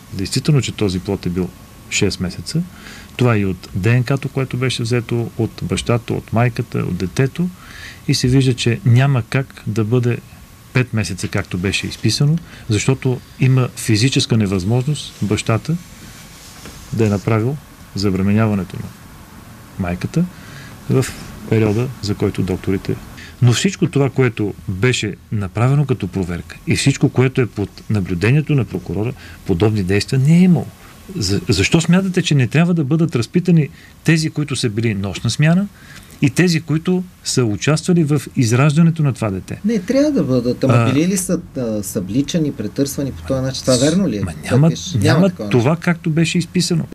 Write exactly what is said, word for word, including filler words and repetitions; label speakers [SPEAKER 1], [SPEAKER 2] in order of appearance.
[SPEAKER 1] действително, че този плод е бил шест месеца. Това е и от ДНК-то, което беше взето от бащата, от майката, от детето и се вижда, че няма как да бъде пет месеца, както беше изписано, защото има физическа невъзможност бащата да е направил забременяването на майката в периода, за който докторите. Но всичко това, което беше направено като проверка и всичко, което е под наблюдението на прокурора, подобни действия не е имало. За, защо смятате, че не трябва да бъдат разпитани тези, които са били нощна смяна и тези, които са участвали в израждането на това дете?
[SPEAKER 2] Не, трябва да бъдат. Ама а, били ли са събличани, претърсвани по този начин? Това верно ли е?
[SPEAKER 1] Ма няма, няма, няма това, както беше изписано.